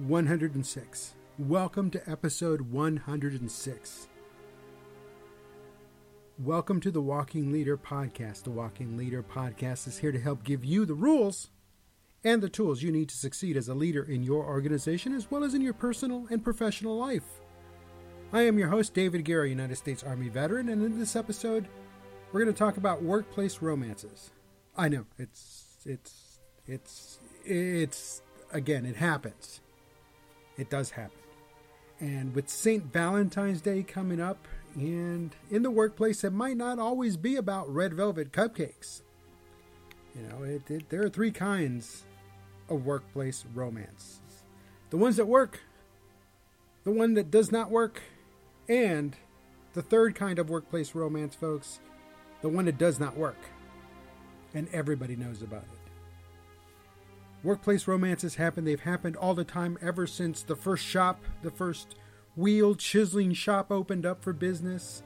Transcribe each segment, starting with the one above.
106. Welcome to episode 106. Welcome to the Walking Leader Podcast. The Walking Leader Podcast is here to help give you the rules and the tools you need to succeed as a leader in your organization as well as in your personal and professional life. I am your host, David Guerra, United States Army veteran, and in this episode, we're going to talk about workplace romances. I know, it's again, it happens. It does happen. And with St. Valentine's Day coming up, and in the workplace, it might not always be about red velvet cupcakes. You know, there are three kinds of workplace romance. The ones that work, the one that does not work, and the third kind of workplace romance, folks, the one that does not work. And everybody knows about it. Workplace romances happen. They've happened all the time ever since the first wheel chiseling shop opened up for business.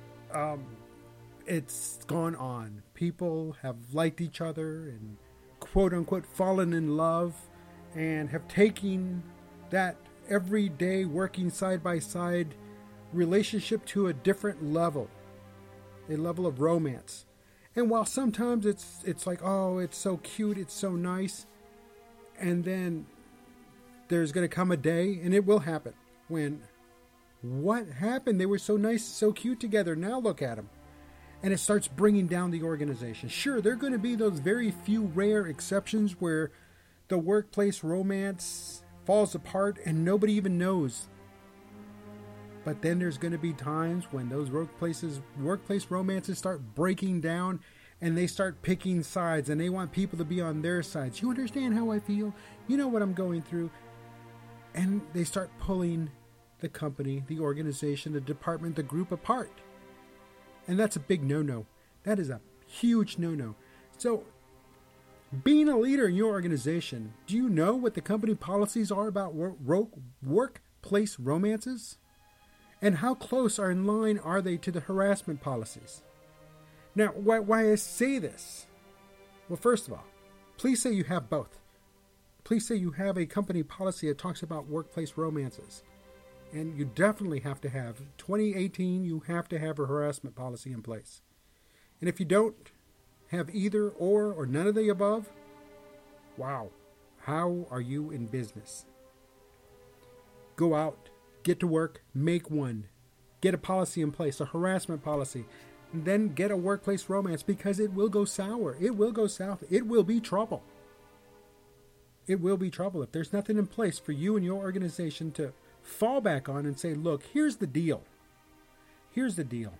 It's gone on. People have liked each other and quote unquote fallen in love and have taken that everyday working side by side relationship to a different level, a level of romance. And while sometimes it's like, oh, it's so cute, it's so nice, and then there's going to come a day, and it will happen, when what happened? They were so nice, so cute together. Now look at them. And it starts bringing down the organization. Sure, there are going to be those very few rare exceptions where the workplace romance falls apart and nobody even knows. But then there's going to be times when those workplace romances start breaking down and they start picking sides and they want people to be on their sides. You understand how I feel? You know what I'm going through. And they start pulling the company, the organization, the department, the group apart. And that's a big no-no. That is a huge no-no. So, being a leader in your organization, do you know what the company policies are about workplace romances? And how close or in line are they to the harassment policies? Now, why I say this? Well, first of all, please say you have both. Please say you have a company policy that talks about workplace romances. And you definitely have to have, 2018, you have to have a harassment policy in place. And if you don't have either or none of the above, wow, how are you in business? Go out, get to work, make one. Get a policy in place, a harassment policy. And then get a workplace romance, because it will go sour. It will go south. It will be trouble. It will be trouble if there's nothing in place for you and your organization to fall back on and say, look, here's the deal. Here's the deal.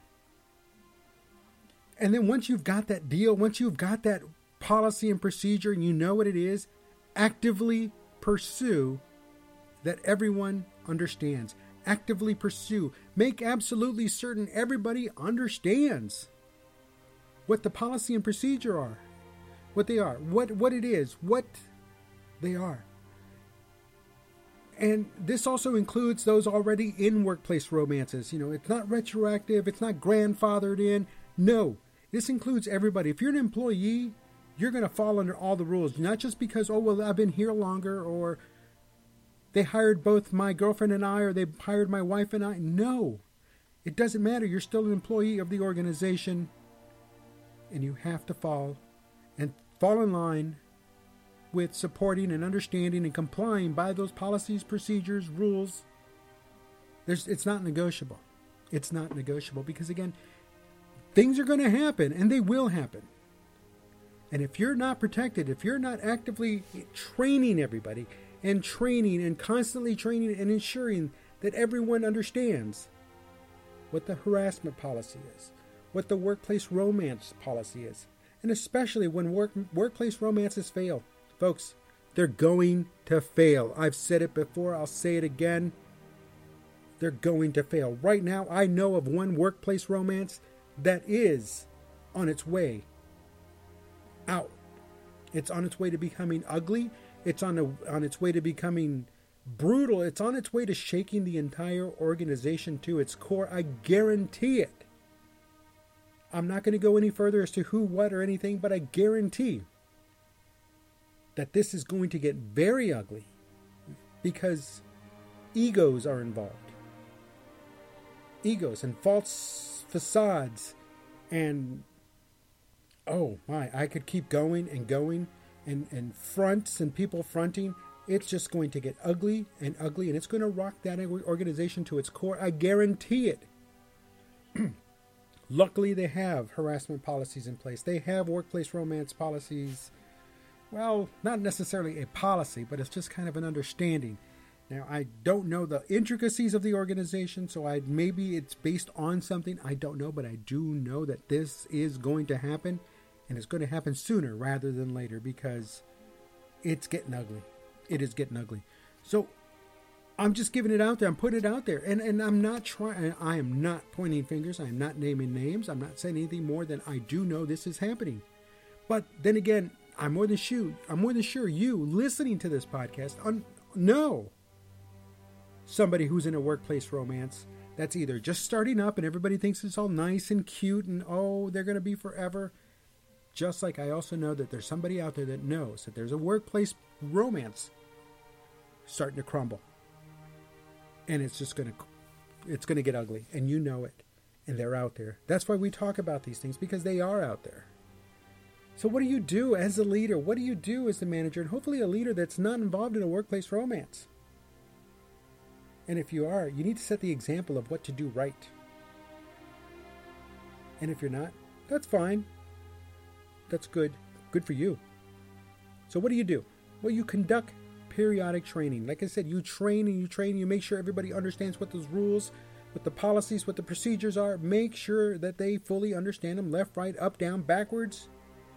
And then once you've got that deal, once you've got that policy and procedure and you know what it is, actively pursue that everyone understands. Actively pursue. Make absolutely certain everybody understands what the policy and procedure are. What they are. What it is. What they are. And this also includes those already in workplace romances. You know, it's not retroactive. It's not grandfathered in. No. This includes everybody. If you're an employee, you're going to fall under all the rules. Not just because, oh, well, I've been here longer, or they hired both my girlfriend and I, or they hired my wife and I. No. It doesn't matter. You're still an employee of the organization. And you have to fall in line with supporting and understanding and complying by those policies, procedures, rules. It's not negotiable. It's not negotiable because, again, things are going to happen, and they will happen. And if you're not protected, if you're not actively training everybody and constantly training and ensuring that everyone understands what the harassment policy is, what the workplace romance policy is, and especially when workplace romances fail. Folks, they're going to fail. I've said it before. I'll say it again. They're going to fail. Right now, I know of one workplace romance that is on its way out. It's on its way to becoming ugly. It's on its way to becoming brutal. It's on its way to shaking the entire organization to its core. I guarantee it. I'm not going to go any further as to who, what, or anything, but I guarantee that this is going to get very ugly, because egos are involved. Egos and false facades and, oh my, I could keep going and going, and fronts and people fronting. It's just going to get ugly, and it's going to rock that organization to its core. I guarantee it. Luckily, they have harassment policies in place. They have workplace romance policies. Well, not necessarily a policy, but it's just kind of an understanding. Now, I don't know the intricacies of the organization, so maybe it's based on something. I don't know, but I do know that this is going to happen, and it's going to happen sooner rather than later, because it's getting ugly. It is getting ugly. So I'm just giving it out there. I'm putting it out there. And I'm not trying. I am not pointing fingers. I'm not naming names. I'm not saying anything more than I do know this is happening. But then again, I'm more than sure you listening to this podcast know somebody who's in a workplace romance that's either just starting up and everybody thinks it's all nice and cute and, oh, they're going to be forever. Just like I also know that there's somebody out there that knows that there's a workplace romance starting to crumble. And it's going to get ugly, and you know it, and they're out there. That's why we talk about these things, because they are out there. So what do you do as a leader? What do you do as the manager? And hopefully a leader that's not involved in a workplace romance. And if you are, you need to set the example of what to do right. And if you're not, that's fine. That's good. Good for you. So what do? Well, you conduct periodic training. Like I said, you train, you make sure everybody understands what those rules, what the policies, what the procedures are. Make sure that they fully understand them, left, right, up, down, backwards.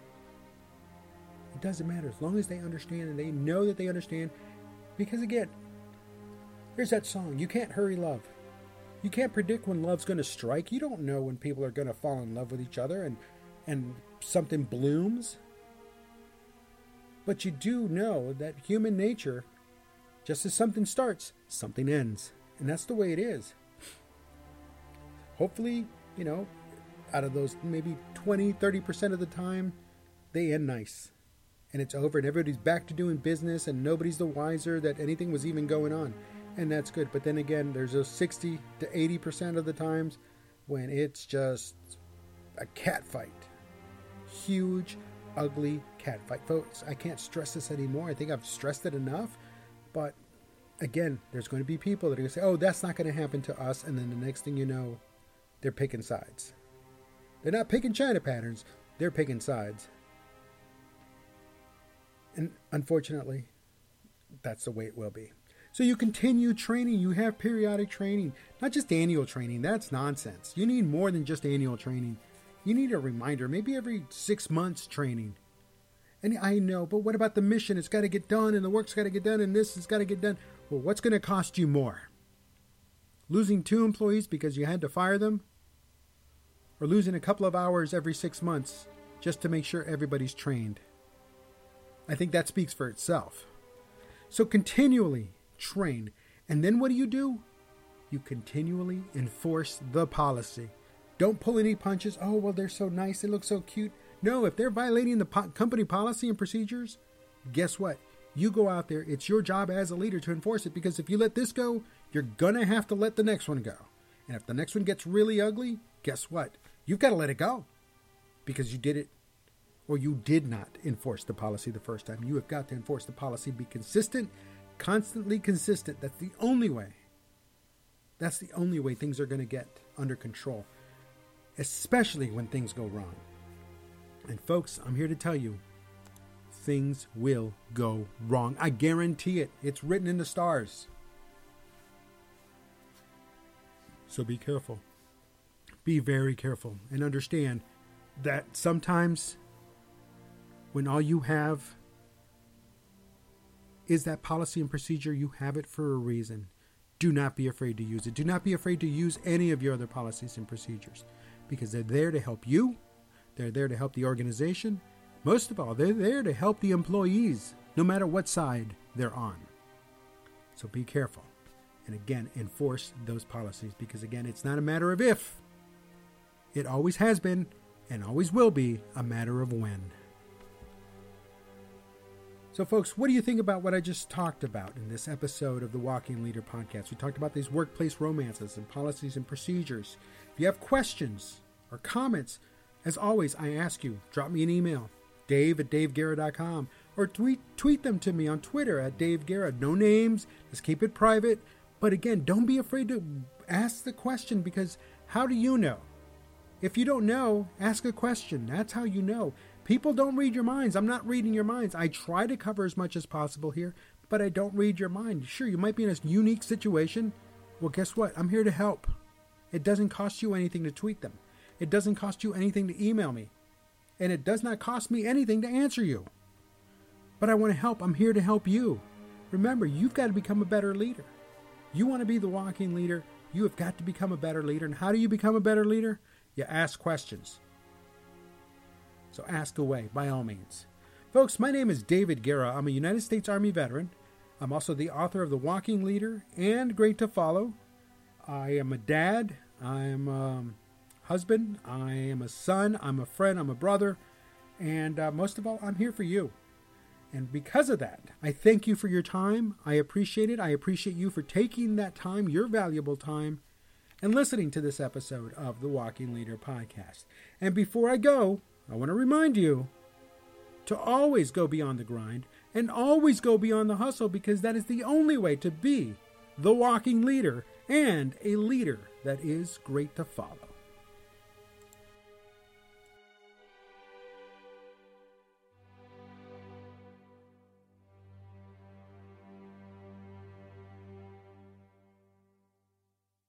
It doesn't matter as long as they understand and they know that they understand. Because again, there's that song, you can't hurry love. You can't predict when love's going to strike. You don't know when people are going to fall in love with each other and something blooms. But you do know that human nature, just as something starts, something ends. And that's the way it is. Hopefully, out of those maybe 20, 30% of the time, they end nice. And it's over and everybody's back to doing business and nobody's the wiser that anything was even going on. And that's good. But then again, there's those 60 to 80% of the times when it's just a cat fight. Huge, ugly cat fight. Folks, I can't stress this anymore. I think I've stressed it enough. But again, there's going to be people that are going to say, oh, that's not going to happen to us. And then the next thing you know, they're picking sides. They're not picking China patterns. They're picking sides. And unfortunately, that's the way it will be. So you continue training. You have periodic training, not just annual training. That's nonsense. You need more than just annual training. You need a reminder, maybe every 6 months training. And I know, but what about the mission? It's got to get done, and the work's got to get done, and this has got to get done. Well, what's going to cost you more? Losing 2 employees because you had to fire them? Or losing a couple of hours every 6 months just to make sure everybody's trained? I think that speaks for itself. So continually train. And then what do? You continually enforce the policy. Don't pull any punches. Oh, well, they're so nice. They look so cute. No, if they're violating the company policy and procedures, guess what? You go out there. It's your job as a leader to enforce it, because if you let this go, you're going to have to let the next one go. And if the next one gets really ugly, guess what? You've got to let it go because you did it, or you did not enforce the policy the first time. You have got to enforce the policy. Be consistent, constantly consistent. That's the only way. That's the only way things are going to get under control, especially when things go wrong. And folks, I'm here to tell you, things will go wrong. I guarantee it. It's written in the stars. So be careful. Be very careful and understand that sometimes when all you have is that policy and procedure, you have it for a reason. Do not be afraid to use it. Do not be afraid to use any of your other policies and procedures, because they're there to help you. They're there to help the organization. Most of all, they're there to help the employees, no matter what side they're on. So be careful. And again, enforce those policies, because again, it's not a matter of if. It always has been and always will be a matter of when. So, folks, what do you think about what I just talked about in this episode of the Walking Leader podcast? We talked about these workplace romances and policies and procedures. If you have questions or comments, as always, I ask you, drop me an email, dave@daveguerra.com, or tweet them to me on Twitter @DaveGuerra. No names, just keep it private. But again, don't be afraid to ask the question, because how do you know? If you don't know, ask a question. That's how you know. People don't read your minds. I'm not reading your minds. I try to cover as much as possible here, but I don't read your mind. Sure, you might be in a unique situation. Well, guess what? I'm here to help. It doesn't cost you anything to tweet them. It doesn't cost you anything to email me. And it does not cost me anything to answer you. But I want to help. I'm here to help you. Remember, you've got to become a better leader. You want to be the walking leader. You have got to become a better leader. And how do you become a better leader? You ask questions. So ask away, by all means. Folks, my name is David Guerra. I'm a United States Army veteran. I'm also the author of The Walking Leader and Great to Follow. I am a dad. I am a husband. I am a son. I'm a friend. I'm a brother. And most of all, I'm here for you. And because of that, I thank you for your time. I appreciate it. I appreciate you for taking that time, your valuable time, and listening to this episode of the Walking Leader podcast. And before I go, I want to remind you to always go beyond the grind and always go beyond the hustle, because that is the only way to be the walking leader and a leader that is great to follow.